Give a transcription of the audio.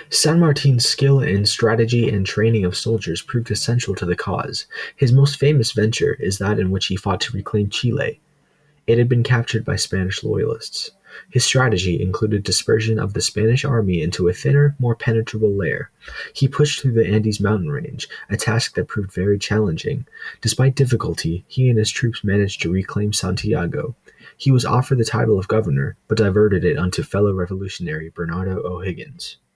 San Martin's skill in strategy and training of soldiers proved essential to the cause. His most famous venture is that in which he fought to reclaim Chile. It had been captured by Spanish loyalists. His strategy included dispersion of the Spanish army into a thinner, more penetrable layer. He pushed through the Andes mountain range, a task that proved very challenging. Despite difficulty, he and his troops managed to reclaim Santiago. He was offered the title of governor, but diverted it unto fellow revolutionary Bernardo O'Higgins.